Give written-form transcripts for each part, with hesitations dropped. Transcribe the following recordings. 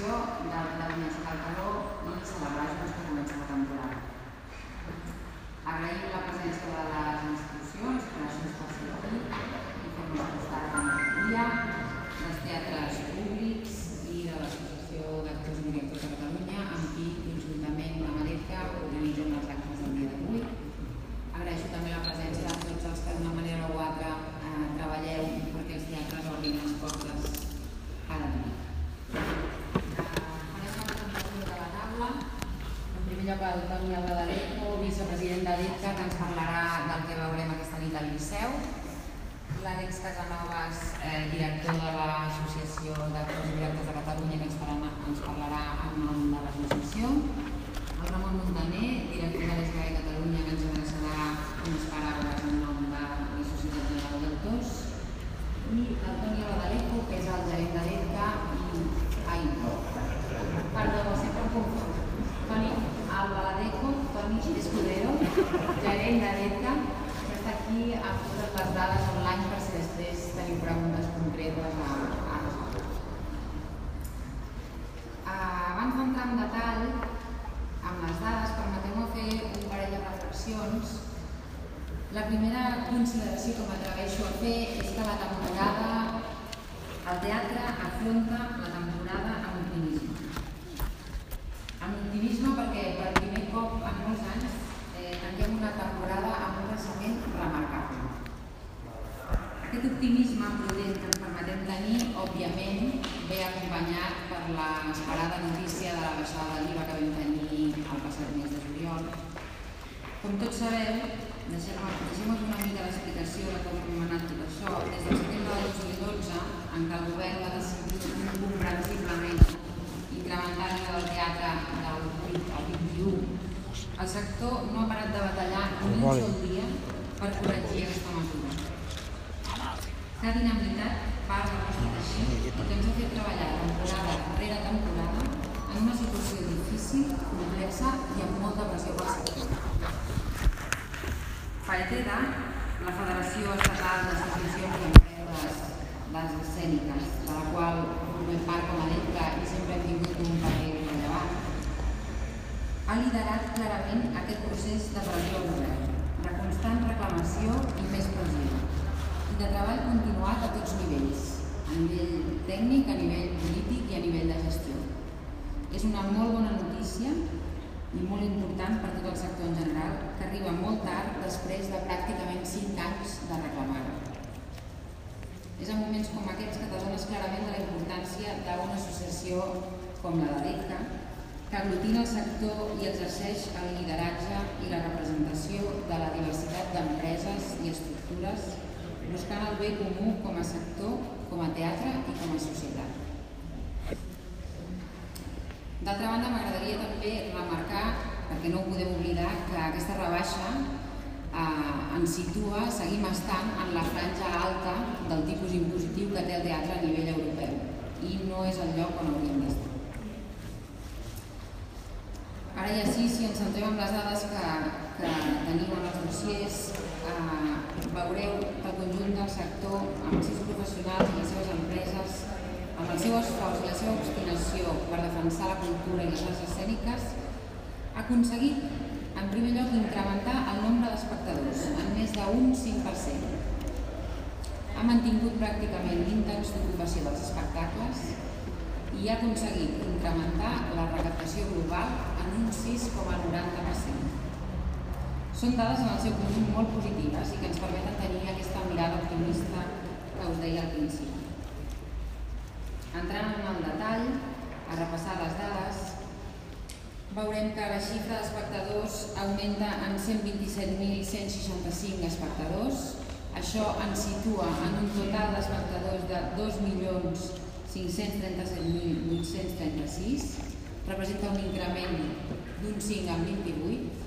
programació del Vinyes al Caló i celebrar junts que comença la temporada. Agraïm la presència de les institucions, gràcies per ser aquí i fer-nos costat en el dia, dels teatres públics i de l'Associació d'Actors i Directors de Catalunya, amb qui, conjuntament amb ADECA, organitzen els actes del dia d'avui. Agraeixo també la presència de tots els que d'una manera o altra treballeu perquè els teatres obrin les portes cada dia. Farem la presentació de la taula. En primer lloc, el Toni Albaladejo, vicepresident d'ADECA, que ens parlarà del que veurem aquesta nit al Liceu. L'Àlex Casanovas, director de l'Associació d'Actors i Directors de Catalunya, que ens parlarà en nom de l'associació. El Ramon Montaner, director de l'ESGAE Catalunya, que ens adreçarà unes paraules en nom de la Societat General d'Autors. I el Toni Albaladejo, que és el gerent d'ADECA perdó, sempre em confon. Toni Albaladejo, Toni Escudero, gerent d'ADECA, que està aquí amb totes les dades online per si després teniu preguntes concretes a resoldre. Abans d'entrar en detall amb les dades, permeteu-me fer un parell de reflexions. La primera consideració que m'atreveixo a fer és que la temporada, el teatre afronta la temporada amb optimisme. Amb optimisme perquè per primer cop en molts anys tanquem una temporada amb un creixement remarcable. Aquest optimisme prudent que ens permetem tenir, òbviament, ve acompanyat per l'esperada notícia de la baixada de l'IVA que vam tenir el passat mes de juliol. Com tots sabeu, deixem-nos una mica d'explicació de com hem anat tot això. Des del setembre de 2012, en què el govern va decidir incomprensiblement incrementar l'IVA del teatre del 8 al 21, el sector no ha parat de batallar ni un sol dia per corregir aquesta mesura. S'ha dinamitat part del nostre teixit i que ens ha fet treballar temporada rere temporada en una situació difícil, complexa i amb molta pressió pel sector. FAETEDA, la Federació Estatal d'Associacions d'Empreses d'Arts Escèniques, de la qual formem part com a ADECA i sempre hem tingut un paper rellevant, ha liderat clarament aquest procés de pressió al govern, de constant reclamació i més pressió, i de treball continuat a tots nivells, a nivell tècnic, a nivell polític i a nivell de gestió. És una molt bona notícia i molt important per tot el sector en general, que arriba molt tard després de pràcticament 5 anys de reclamar-ho. És en moments com aquests que t'adones clarament de la importància d'una associació com la d'ADECA, que aglutina el sector i exerceix el lideratge i la representació de la diversitat d'empreses i estructures, buscant el bé comú com a sector, com a teatre i com a societat. D'altra banda, m'agradaria també remarcar, perquè no ho podem oblidar, que aquesta rebaixa ens situa, seguim estant en la franja alta del tipus impositiu que té el teatre a nivell europeu i no és el lloc on hauríem d'estar. Ara ja sí, si ens centrem en les dades que teniu en els dossiers, veureu que el conjunt del sector, amb els seus professionals i les seves empreses, amb el seu esforç i la seva obstinació per defensar la cultura i les arts escèniques, ha aconseguit, en primer lloc, incrementar el nombre d'espectadors en més d'un 5%. Ha mantingut pràcticament l'índex d'ocupació dels espectacles i ha aconseguit incrementar la recaptació global en un 6,90%. Són dades en el seu conjunt molt positives i que ens permeten tenir aquesta mirada optimista que us deia al principi. Entrant en el detall, a repassar les dades, veurem que la xifra d'espectadors augmenta en 127.165 espectadors. Això ens situa en un total d'espectadors de 2.537.836, representa un increment d'un 5 en 28.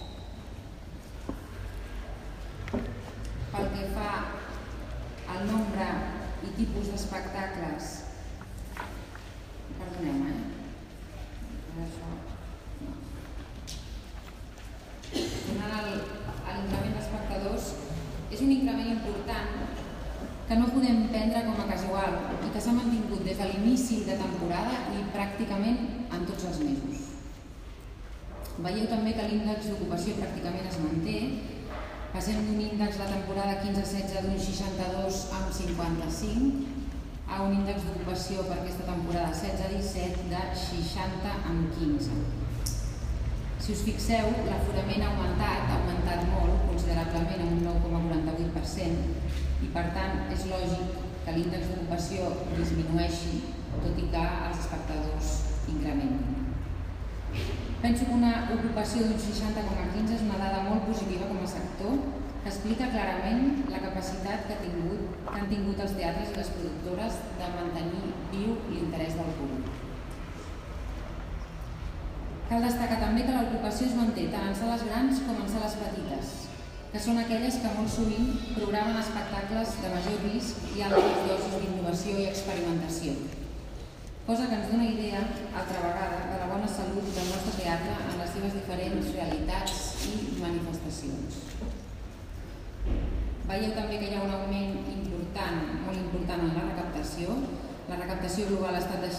Pel que fa al nombre i tipus d'espectacles, perdoneu, Tornant a l'increment d'espectadors, és un increment important que no podem prendre com a casual i que s'ha mantingut des de l'inici de temporada i pràcticament en tots els mesos. Veieu també que l'índex d'ocupació pràcticament es manté. Passem d'un índex de temporada 15-16 d'un 62,55 a un índex d'ocupació per aquesta temporada 16-17 de 60,15. Si us fixeu, l'aforament ha augmentat molt, considerablement, en un 9,48%, i per tant és lògic que l'índex d'ocupació disminueixi, tot i que els espectadors incrementin. Penso que una ocupació d'un 60,15 és una dada molt positiva com a sector, que explica clarament la capacitat que han tingut els teatres i les productores de mantenir viu l'interès del públic. Cal destacar també que l'ocupació es manté tant en sales grans com en sales petites, que són aquelles que molt sovint programen espectacles de major risc i altres dosis d'innovació i experimentació, cosa que ens dona idea, altra vegada, de la bona salut del nostre teatre en les seves diferents realitats i manifestacions. Veieu també que hi ha un augment molt important en la recaptació. La recaptació global ha estat de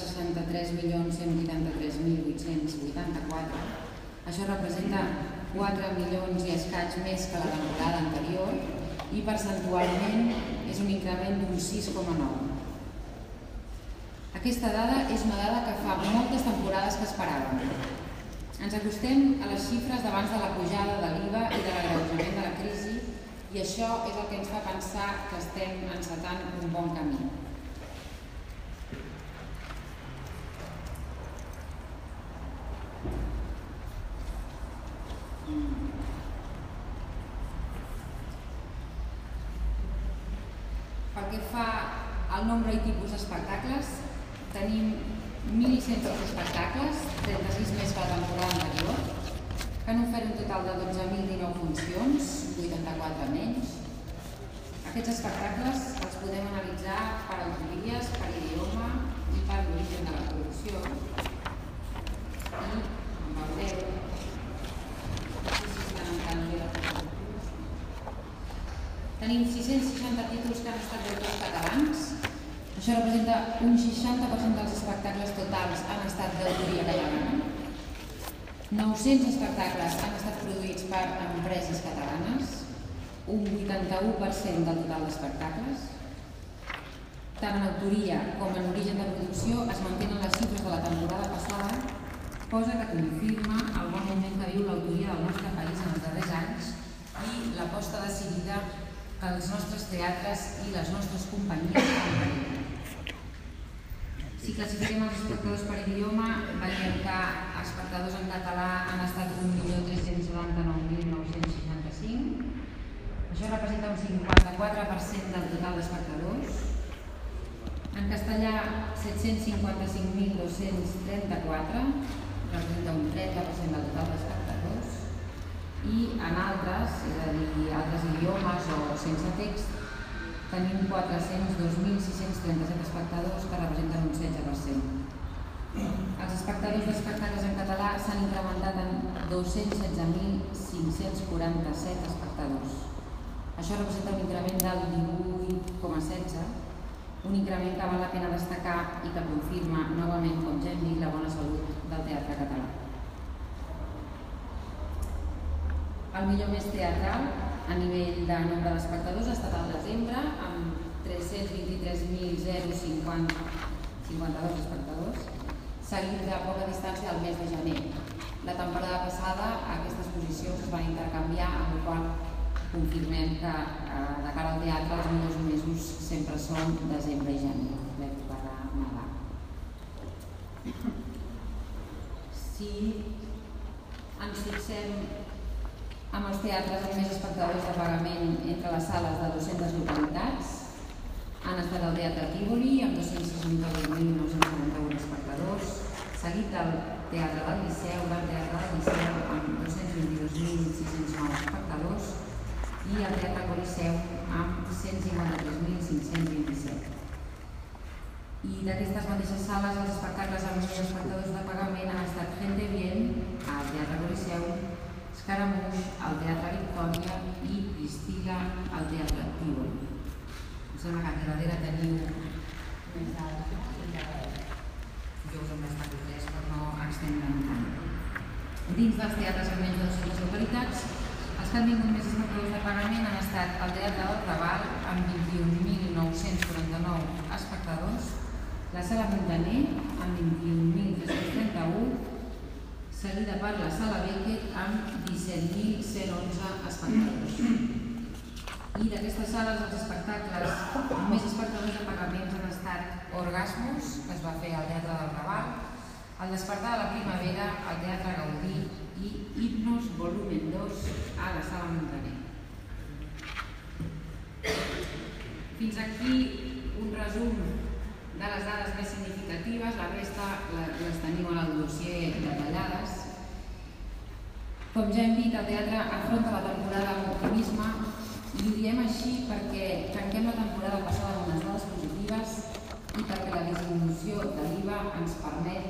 63.183.884. Això representa 4 milions i escaig més que la temporada anterior i percentualment és un increment d'un 6,9. Aquesta dada és una dada que fa moltes temporades que esperàvem. Ens acostem a les xifres d'abans de la pujada de l'IVA i de l'agreujament de la crisi i això és el que ens fa pensar que estem encetant un bon camí. Pel que fa al nombre i tipus d'espectacles, tenim 1.106 espectacles, 36 més que la temporada anterior, que han ofert un total de 12.019 funcions, 84 menys. Aquests espectacles els podem analitzar per autories, per idioma i per l'origen de la producció. I, com veureu, tenim 660 títols que han estat d'autors catalans. Això representa un 60% dels espectacles totals han estat d'autoria catalana. 900 espectacles han estat produïts per empreses catalanes, un 81% del total d'espectacles. Tant en autoria com en origen de producció es mantenen les xifres de la temporada passada, cosa que confirma el bon moment que viu l'autoria del nostre país en els darrers anys i l'aposta decidida que els nostres teatres i les nostres companyies han fet. Si classifiquem els espectadors per idioma, veiem que espectadors en català han estat 1.399.965. Això representa un 54% del total d'espectadors. En castellà, 755.234, representa un 30% del total d'espectadors. I en altres, és a dir, altres idiomes o sense text, tenim 402.637 espectadors que representen un 16%. Els espectadors d'espectacles en català s'han incrementat en 216.547 espectadors. Això representa un increment del 18,16%, un increment que val la pena destacar i que confirma novament, com ja hem dit, la bona salut del teatre català. El millor mes teatral a nivell de nombre d'espectadors ha estat al desembre, amb 323.052 espectadors, seguit de poca distància del mes de gener. La temporada passada aquestes posicions es van intercanviar, amb la qual confirmem que de cara al teatre els millors mesos sempre són desembre i gener, l'època de Nadal. Si ens fixem amb els teatres amb més espectadors de pagament entre les sales de 200 localitats, han estat el Teatre Tívoli amb 262.941 espectadors, seguit del Teatre del Liceu, amb 222.609 espectadors i el Teatre Coliseu amb 153.527. I d'aquestes mateixes sales, els espectacles amb més espectadors de pagament han estat Gente Bien, al Teatre Coliseu, Scaramouche al Teatre Victòria i Priscila al Teatre Tívoli. Em Sembla que aquí darrere teniu més dades. Jo us en destaco 3 per no extendre'm tant. Dins dels teatres en menys de 200 localitats, els que han vingut més espectadors de pagament han estat el Teatre del Raval, amb 21.949 espectadors, la Sala Muntaner, amb 21.331, seguida per la Sala Beckett, amb 17.111 espectadors. I d'aquestes sales, els espectacles amb més espectadors de pagaments han estat Orgasmus, que es va fer al Teatre del Raval, El despertar de la primavera al Teatre Gaudí i Hipnos Volumen 2 a la Sala Muntaner. Fins aquí un resum de les dades més significatives, la resta les teniu en el dossier detallades. Com ja hem dit, el teatre afronta la temporada amb optimisme i ho diem així perquè tanquem la temporada passada amb unes dades positives i perquè la disminució de l'IVA ens permet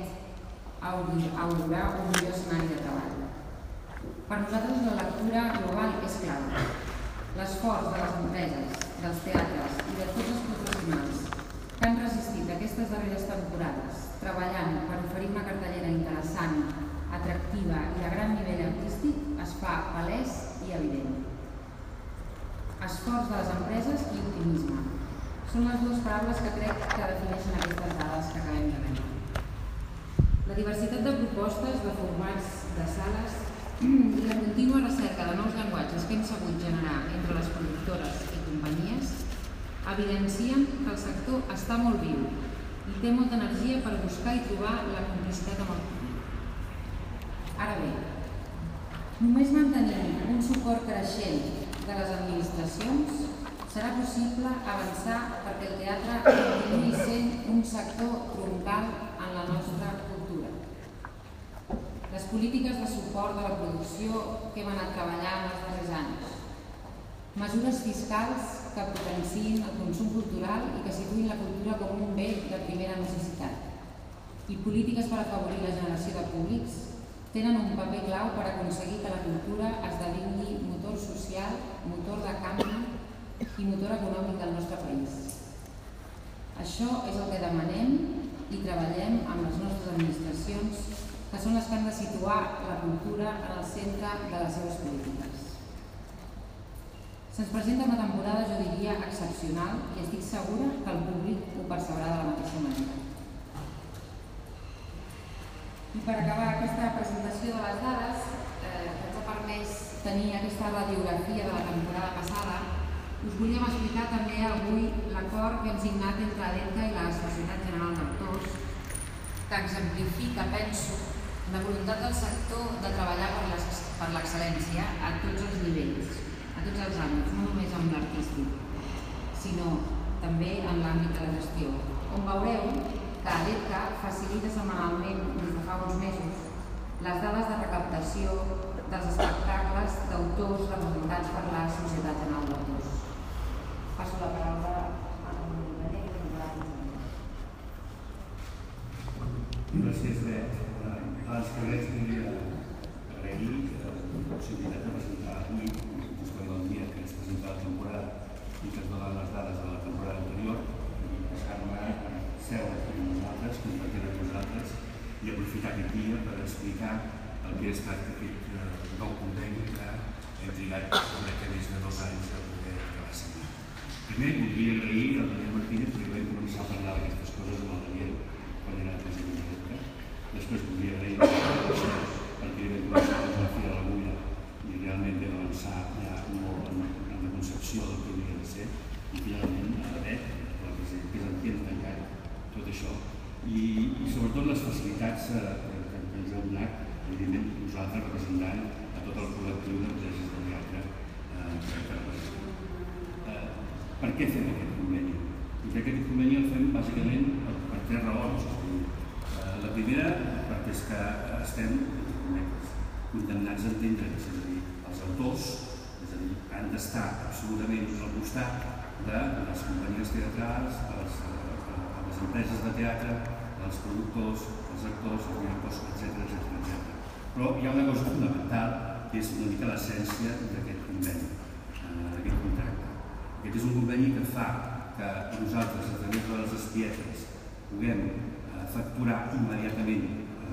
augurar un millor escenari de treball. Per nosaltres la lectura global és clau. L'esforç de les empreses, dels teatres i de tots els professionals que han resistit aquestes darreres temporades treballant per oferir una cartellera interessant, atractiva i de gran nivell artístic es fa palès i evident. Esforç de les empreses i optimisme. Són les dues paraules que crec que defineixen aquestes dades que acabem de veure. La diversitat de propostes, de formats, de sales i la contínua recerca de nous llenguatges que hem sabut generar entre les productores i companyies evidencien que el sector està molt viu i té molta energia per buscar i trobar la complicitat amb el públic. Ara bé, només mantenint un suport creixent de les administracions serà possible avançar perquè el teatre continuï sent un sector troncal en la nostra cultura. Les polítiques de suport de la producció que hem anat treballant els darrers anys, mesures fiscals que potenciïn el consum cultural i que situïn la cultura com un bé de primera necessitat i polítiques per afavorir la generació de públics tenen un paper clau per aconseguir que la cultura esdevingui motor social, motor de canvi i motor econòmic del nostre país. Això és el que demanem i treballem amb les nostres administracions, que són les que han de situar la cultura en el centre de les seves polítiques. Se'ns presenta una temporada, jo diria, excepcional i estic segura que el públic ho percebrà de la mateixa manera. I per acabar aquesta presentació de les dades, que ens ha permès tenir aquesta radiografia de la temporada passada, us volíem explicar també avui l'acord que hem signat entre l'ENCA i la Societat General d'Autors, que exemplifica, penso, la voluntat del sector de treballar per l'excel·lència a tots els nivells, a tots els àmbits, no només en l'artístic, sinó també en l'àmbit de la gestió, on veureu que l'ENCA facilita setmanalment, des de fa uns mesos, les dades de recaptació dels espectacles d'autors representats per la Societat General d'Autors. Passo la paraula a l'André que ens farà Gràcies, Bet. Abans que res, volia agrair la possibilitat de presentar avui, justament el dia que es presenta la temporada i que es donen les dades de la temporada anterior, i passar-me a seure amb nosaltres, compartir amb nosaltres i aprofitar aquest dia per explicar el que ha estat aquest nou conveni que hem trigat, crec que més de 2 anys a poder acabar signar. Primer, voldria agrair al Daniel Martínez perquè vam començar a parlar d'aquestes coses amb el Daniel quan era president de l'ENCA. Després voldria agrair perquè vam començar a posar fil a l'agulla i realment vam avançar ja molt en la concepció del que hauria de ser i finalment a la Bet, que és en qui hem tancat tot això i sobretot les facilitats que ens heu donat, evidentment nosaltres representant a tot el col·lectiu d'empreses de teatre que representem. Per què fem aquest conveni? I aquest conveni el fem bàsicament per 3 raons. La primera, perquè és que estem condemnats a entendre'ns, és a dir, els autors, és a dir, han d'estar absolutament al costat de les companyies teatrals, les empreses de teatre, els productors, els actors, els directors, etc. Però hi ha una cosa fonamental, que és una mica l'essència d'aquest conveni, d'aquest contracte. Aquest és un conveni que fa que nosaltres, a través de les espietes, puguem facturar immediatament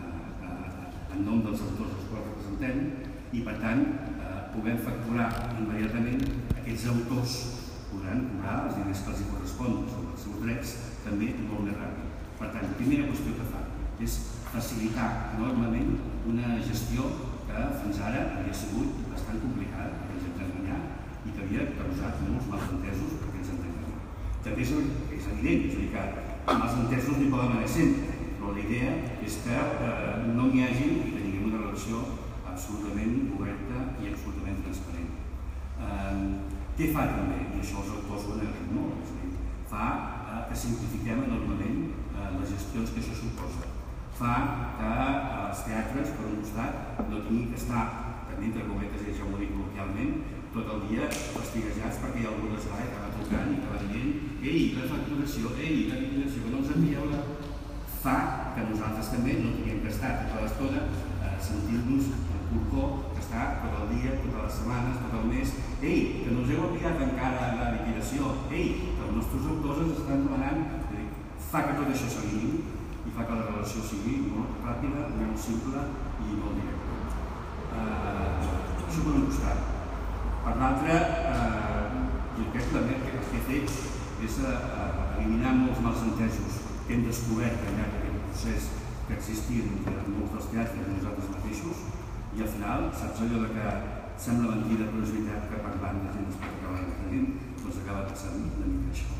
en nom dels autors als quals representem i, per tant, puguem facturar immediatament aquells autors podran cobrar els diners que els corresponen sobre els seus drets també molt més ràpid. Per tant, la primera qüestió que fa és facilitar enormement una gestió que fins ara havia sigut bastant complicada, perquè ens hem d'enganyar i que havia causat molts malentesos perquè ens hem d'enganyar. També és evident, és a dir, que malentesos n'hi poden haver sempre, però la idea és que no n'hi hagi i que tinguem una relació absolutament oberta i absolutament transparent. Què fa també? I això els autors ho han agraït molt, és a dir, fa que simplifiquem enormement les gestions que això suposa. Fa que els teatres, per un costat, no tinguin que estar, també entre cometes, i ja ho dic col·loquialment, tot el dia fastiguejats perquè hi ha algú d'espai que va trucant i que va dient ei, la facturació, ei, la liquidació, que no ens envieu la... Fa que nosaltres també no tinguem que estar tota l'estona sentint-nos el corcó que està tot el dia, totes les setmanes, tot el mes. Ei, que no us heu enviat encara la liquidació. Ei, que els nostres autors ens estan demanant. Fa que tot això s'aligui i fa que la relació sigui molt ràpida, molt simple i molt directa. Això per un costat. Per l'altre, jo crec que el que he fet és eliminar molts malentesos que hem descobert al llarg d'aquest procés que existien entre molts dels teatres i nosaltres mateixos i al final, saps allò que sembla mentida però és veritat que parlant la gent es pot acabar entenent, doncs acaba passant una mica això.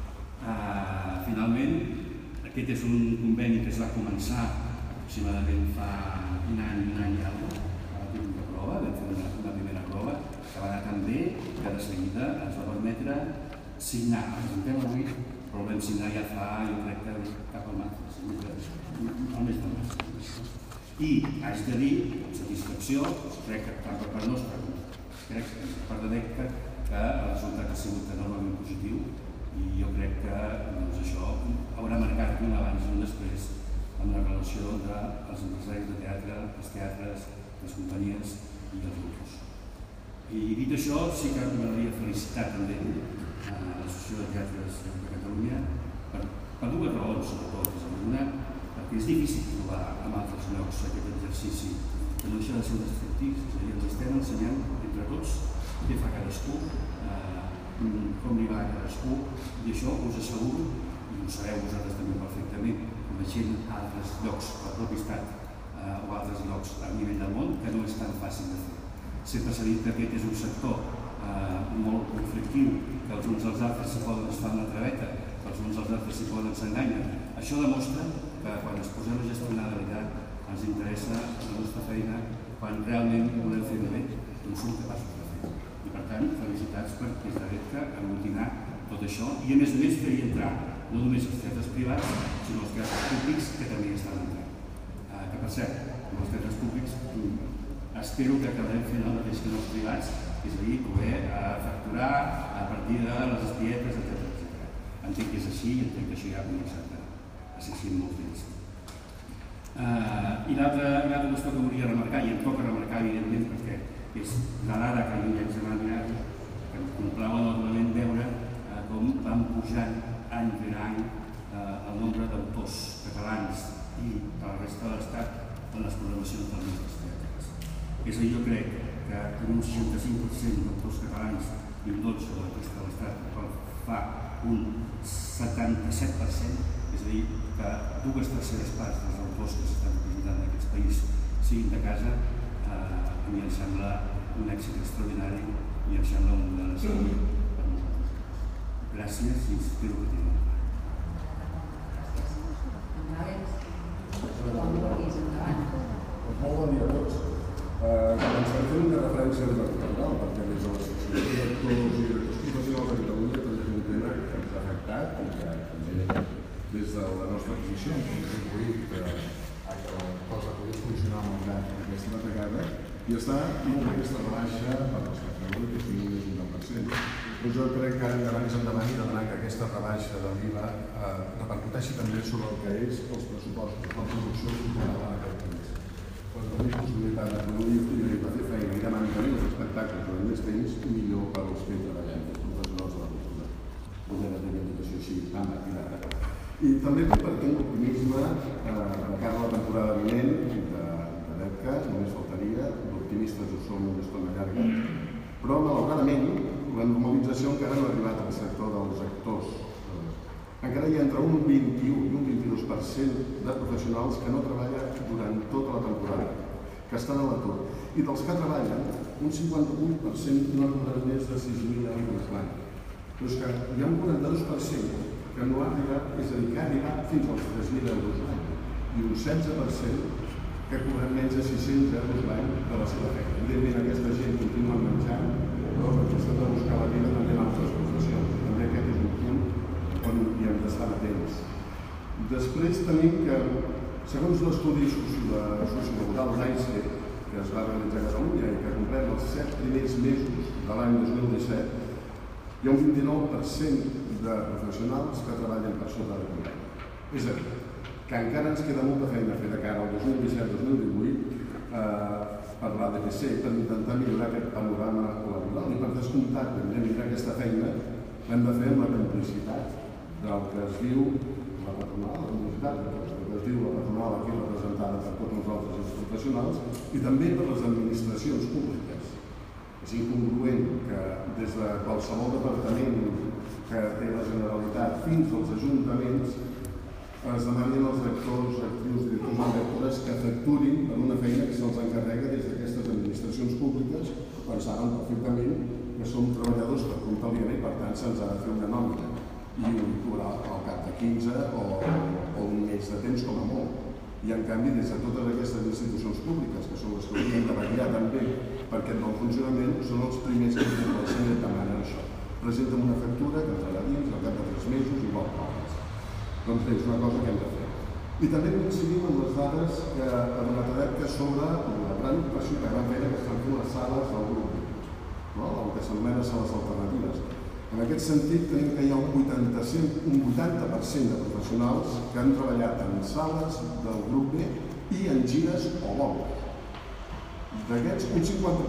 Finalment, aquest és un conveni que es va començar aproximadament fa un any i alguna cosa, una prova, vam fer una primera prova, que va anar tan bé que de seguida ens va permetre signar. El presentem avui, però el vam signar ja fa, jo crec que cap al març, el mes de març. I haig de dir, amb satisfacció, crec que tant per part nostra com crec que per part de DECTA, que el resultat ha sigut enormement positiu i jo crec que això haurà marcat un abans i un després en la relació dels empresaris de teatre, els teatres, les companyies i els autors. I dit això, sí que m'agradaria felicitar també l'Associació de Teatres de Catalunya per dues raons, sobretot. Una, perquè és difícil trobar en altres llocs aquest exercici que no deixa de ser un exercici, és a dir, ens estem ensenyant entre tots què fa cadascú, com li va a cadascú, i això us asseguro, i ho sabeu vosaltres també perfectament, coneixent altres llocs del propi estat o altres llocs a nivell del món, que no és tan fàcil de fer. Sempre s'ha dit que aquest és un sector molt conflictiu, que els uns als altres es fan la traveta, que els uns als altres s'hi poden s'enganyen. Això demostra que quan es posem a gestionar de veritat ens interessa la nostra feina, quan realment volem fer bé, doncs som capaços de fer. I per tant, felicitats per des de DECTA aglutinar tot això i a més fer-hi entrar no només els teatres privats, sinó els teatres públics que també hi estan entrant. Que per cert, amb els teatres públics espero que acabarem fent el mateix que els privats, és a dir, poder facturar a partir de les espietes, etc. Entenc que és així i entenc que això ja ha començat a ser així en molts d'ells. I l'altra qüestió que volia remarcar, i em toca remarcar evidentment perquè és la dada que jo ja ens hem admirat, que ens complau enormement veure com van pujant any per any el nombre d'autors catalans i de la resta de l'Estat en les programacions dels nostres teatres. És a dir, jo crec que tenim un 65% d'autors catalans i un 12% de la resta de l'Estat, el qual fa un 77%, és a dir, que 2/3 parts dels autors que s'estan representant en aquest país siguin de casa, a mi em sembla un èxit extraordinari i em sembla un model de salut per nosaltres. Gràcies i espero que tingueu. Molt bon dia a tots. Començaré fent una referència a l'Arcadal, perquè des de l'Associació d'Actors i Directors Professionals de Catalunya també és un tema que ens ha afectat i que també des de la nostra posició hem contribuït a que la cosa pogués funcionar malgrat aquesta batallada i està molt bé aquesta rebaixa per l'espectador que sigui més d'un 10%. Però jo crec que ara més endavant i demanar que aquesta rebaixa de l'IVA repercuteixi també sobre el que és els pressupostos, la producció cultural en aquest país. Quan tenim possibilitat de produir i de fer feina i de mantenir els espectacles durant més temps, millor per als que hi treballem, els professionals de la cultura. sí, anda, tirada. I també compartim l'optimisme de cara a la temporada vinent de l'EPCA, només faltaria, d'optimistes ho som una estona llarga, però malauradament la normalització encara no ha arribat al sector dels actors. Encara hi ha entre un 21 i un 22% de professionals que no treballen durant tota la temporada, que estan a l'atur. I dels que treballen, un 51% no han cobrat més de 6.000 euros l'any. Però és que hi ha un 42% que no ha arribat, és a dir, que ha arribat fins als 3.000 euros l'any, i un 16% que cobren menys de 600 euros l'any de la seva feina. Evidentment, aquesta gent continua menjant, però perquè s'ha de buscar la vida també en altres professions. També aquest és un punt on hi hem d'estar atents. Després tenim que, segons l'estudi sociolaboral d'AICE, que es va realitzar a Catalunya i que comprèn els 7 primers mesos de l'any 2017, hi ha un 29% de professionals que treballen per sota de conveni. És a dir, que encara ens queda molta feina a fer de cara al 2017-2018 per l'ADPC per intentar millorar aquest panorama laboral i per descomptat que hem de millorar aquesta feina l'hem de fer amb la complicitat del que es diu la patronal, la complicitat del que es diu la patronal aquí representada per tots nosaltres els professionals i també per les administracions públiques. És incongruent que des de qualsevol departament que té la Generalitat fins als ajuntaments es demanin als actors, actrius, directors i directores que facturin per una feina que se'ls encarrega des d'aquestes administracions públiques quan saben perfectament que som treballadors per compte aliena i per tant se'ns ha de fer una nòmina i un cobrar al cap de 15 o un mes de temps com a molt. I en canvi des de totes aquestes institucions públiques que són les que haurien de vetllar també per aquest bon funcionament són els primers que compleixen i demanen això. Presenten una factura que entrarà dins al cap de 3 mesos i vol pagues. Doncs bé, és una cosa que hem de fer. I també coincidim amb les dades que ha donat l'EPCA sobre la gran ocupació, la gran feina que estan fent les sales del grup, el que s'anomena sales alternatives. En aquest sentit, tenim que hi ha un 80% de professionals que han treballat en sales del grup B i en gires o vols. D'aquests, un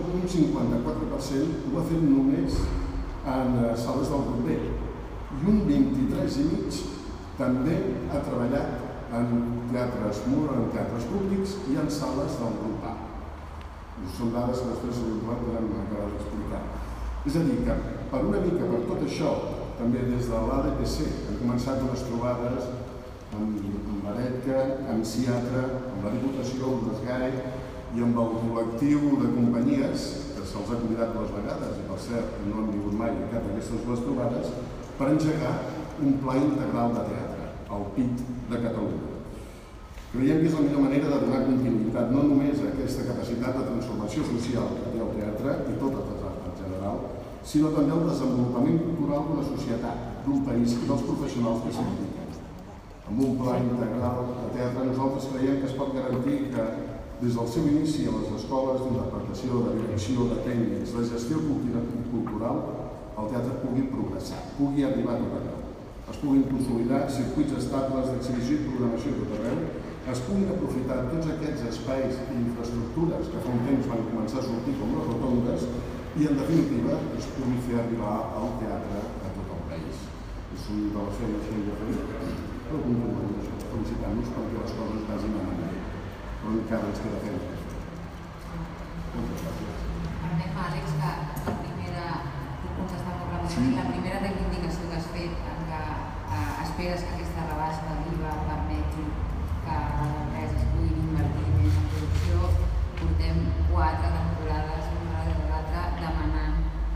54% ho ha fet només en sales del grup B i un 23,5% també ha treballat en teatres públics i en sales del grup A. Són dades que després podrem acabar d'explicar. És a dir, que per una mica per tot això, també des de l'ADPC han començat unes trobades amb l'EPCA, amb CIATRA, amb la Diputació, amb l'ESGAE i amb el col·lectiu de companyies, que se'ls ha convidat dues vegades, i per cert no han vingut mai a cap d'aquestes dues trobades, per engegar un pla integral de teatre, el PIT de Catalunya. Creiem que és la millor manera de donar continuïtat no només a aquesta capacitat de transformació social que té el teatre i totes les arts en general, sinó també al desenvolupament cultural d'una societat, d'un país i dels professionals que s'hi dediquen. Amb un pla integral de teatre nosaltres creiem que es pot garantir que des del seu inici a les escoles d'interpretació, de direcció, de tècnics, de gestió cultural, el teatre pugui progressar, pugui arribar a tot arreu. Es puguin consolidar circuits estables d'exhibició i programació a tot arreu, es puguin aprofitar tots aquests espais i infraestructures que fa un temps van començar a sortir com les rotondes i, en definitiva, es pugui fer arribar al teatre a tot el país. És una de les feines que hem de fer, però continuem felicitant-nos perquè les coses vagin a manera, però encara ens queda feina. Moltes gràcies. Permet, Àlex, que la primera reivindicació que has fet en què esperes que aquesta rebaixa de l'IVA permeti que les empreses puguin invertir més en producció. Portem 4 temporades, una darrere l'altra, demanant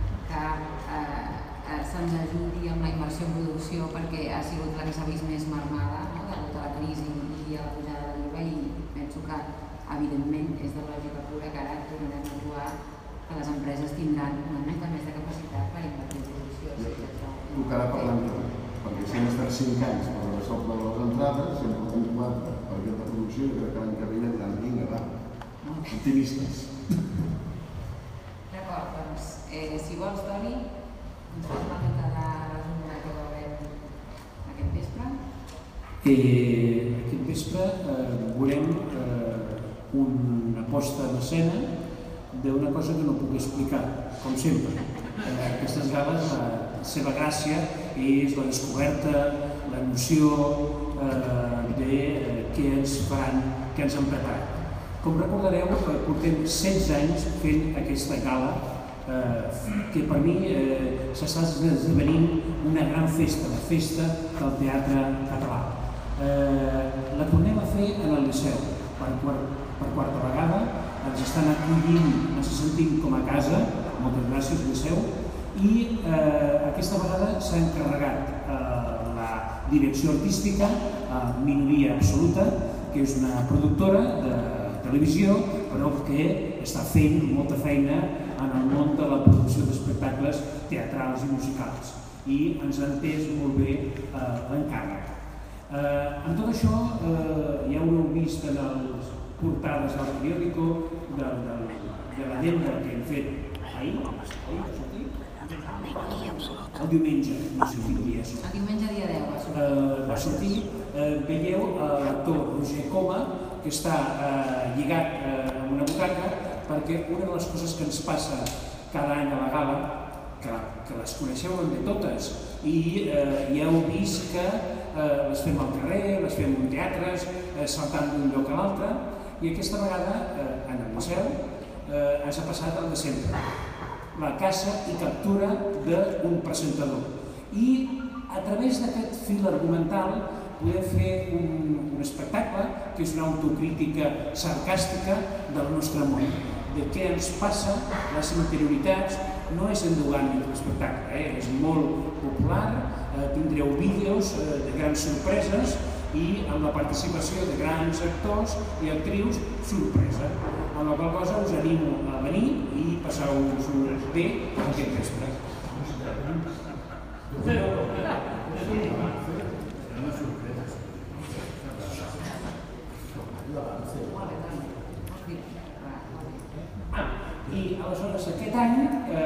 que se'ns ajudi amb la inversió en producció perquè ha sigut la que s'ha vist més marmada degut a la crisi i a la pujada de l'IVA i penso que, evidentment, és de lògica pura que ara tornarem a trobar que les empreses tindran una mica més de capacitat per invertir en producció. Tocarà parlar amb tot, perquè si hem estat 5 anys per rebaixar el preu de les entrades, si en portem 4 per aquesta producció, i crec que l'any que ve ja diran, vinga, va, optimistes. D'acord, doncs, si vols, Toni, ens fas una mica de resum de què veurem aquest vespre. Aquest vespre veurem una posta en escena d'una cosa que no puc explicar, com sempre. Aquestes gaves, la seva gràcia és la descoberta, la noció de què ens faran, què ens han preparat. Com recordareu, portem 16 anys fent aquesta gala que per mi s'està esdevenint una gran festa, la festa del teatre català. La tornem a fer en el Liceu, per quarta vegada, ens estan acollint, ens sentim com a casa, moltes gràcies Liceu, i aquesta vegada s'ha encarregat la direcció artística, Minoria Absoluta, que és una productora de televisió, però que està fent molta feina en el món de la producció d'espectacles teatrals i musicals, i ens ha entès molt bé l'encàrrec. Amb tot això, ja ho heu vist en les portades del periòdico, de l'agenda que hem fet ahir, el diumenge, no sé quin dia és. El diumenge dia 10 va sortir. Veieu l'actor Roger Coma, que està lligat amb una butaca, perquè una de les coses que ens passa cada any a la gala, que les coneixeu de totes, i ja heu vist que les fem al carrer, les fem en teatres, saltant d'un lloc a l'altre, i aquesta vegada, en el Liceu, ens ha passat el de sempre, la caça i captura d'un presentador. I a través d'aquest fil argumental podem fer un espectacle que és una autocrítica sarcàstica del nostre món, de què ens passa, les interioritats. No és endogàmic l'espectacle, és molt popular, tindreu vídeos de grans sorpreses i amb la participació de grans actors i actrius sorpresa, amb la qual cosa us animo a venir i passar-vos-ho bé aquest vespre. I aleshores aquest any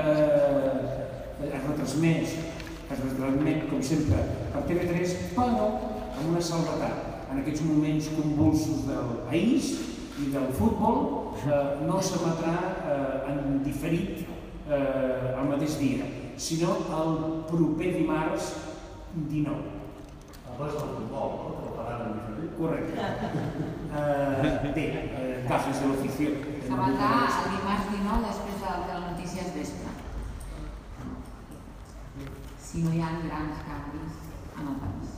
es retransmet com sempre per TV3, però amb una salvetat. En aquests moments convulsos del país i del futbol no s'emetrà en diferit el mateix dia, sinó el proper dimarts 19. Abans del futbol, no? Que el pagaran en diferit. Correcte. Bé, gajes de l'ofició. S'emetrà el dimarts 19 després de la notícia és vespre. Si no hi ha grans canvis en el país.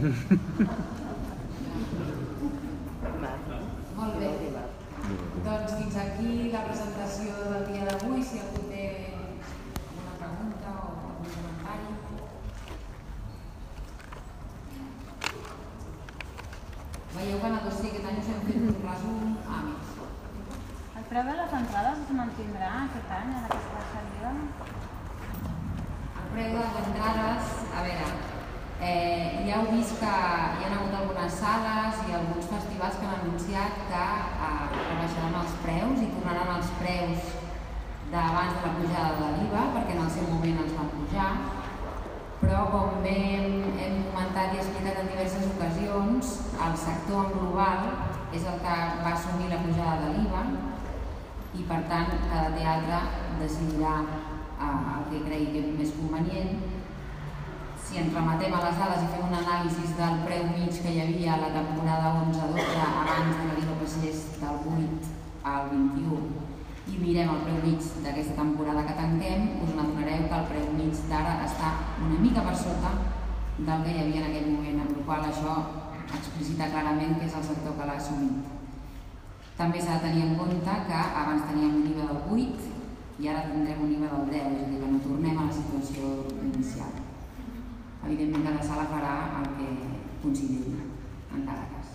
Molt bé. Doncs fins aquí la presentació del dia d'avui. Si algú té alguna pregunta o algun comentari. Veieu que en el dossier aquest any us hem fet un resum a més. El preu de les entrades es mantindrà aquest any, en aquesta salida? El preu de les entrades, a veure, ja heu vist que hi ha hagut algunes sales i alguns festivals que han anunciat que rebaixaran els preus i tornaran als preus d'abans de la pujada de l'IVA, perquè en el seu moment els van pujar, però com bé hem comentat i explicat en diverses ocasions, el sector en global és el que va assumir la pujada de l'IVA i per tant cada teatre decidirà el que cregui més convenient. Si ens remetem a les dades i fem un anàlisi del preu mig que hi havia a la temporada 11-12 abans de que l'IVA passés del 8 al 21 i mirem el preu mig d'aquesta temporada que tanquem, us n'adonareu que el preu mig d'ara està una mica per sota del que hi havia en aquell moment, amb la qual cosa això explicita clarament que és el sector que l'ha assumit. També s'ha de tenir en compte que abans teníem un IVA del 8 i ara tindrem un IVA del 10, és a dir, que no tornem a la situació inicial. Evidentment cada sala farà el que consideri en cada cas.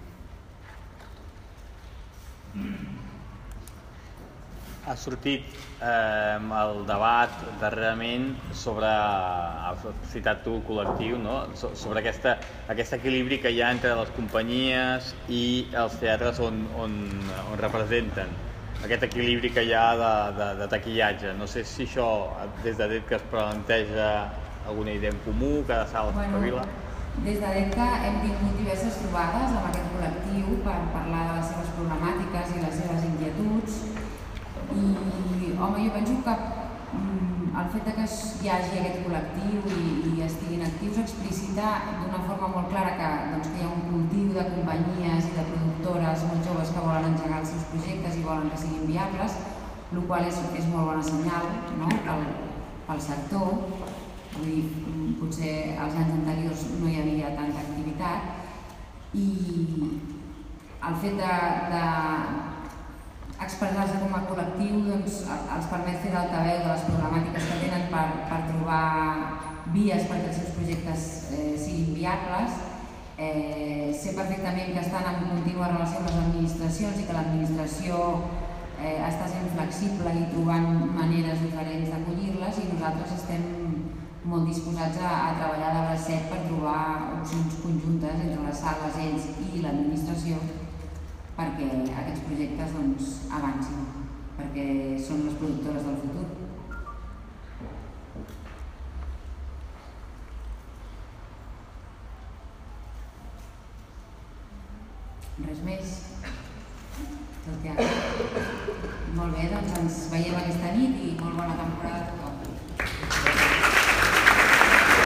Ha sortit el debat darrerament sobre, has citat tu, col·lectiu, no? Sobre aquest equilibri que hi ha entre les companyies i els teatres on representen. Aquest equilibri que hi ha de taquillatge. No sé si això, des de DETCA, es planteja alguna idea en comú, cada sala s'espavila? Des de DETCA hem tingut diverses trobades amb aquest col·lectiu per parlar de les seves problemàtiques i les seves inquietuds. I, home, jo penso que el fet que hi hagi aquest col·lectiu i estiguin actius explicita d'una forma molt clara que hi ha un cultiu de companyies i de productores molt joves que volen engegar els seus projectes i volen que siguin viables, el qual és molt bona senyal pel sector. Vull dir, potser als anys anteriors no hi havia tanta activitat i el fet expressar-se com a col·lectiu els permet fer d'altaveu de les problemàtiques que tenen per trobar vies perquè els seus projectes siguin viables, sé perfectament que estan en contínua relació amb les administracions i que l'administració està sent flexible i trobant maneres diferents d'acollir-les i nosaltres estem molt disposats a treballar de bracet per trobar opcions conjuntes entre les sales, ells i l'administració perquè aquests projectes avancin, perquè són les productores del futur. Res més? Tot ja. Molt bé, doncs ens veiem aquesta nit i molt bona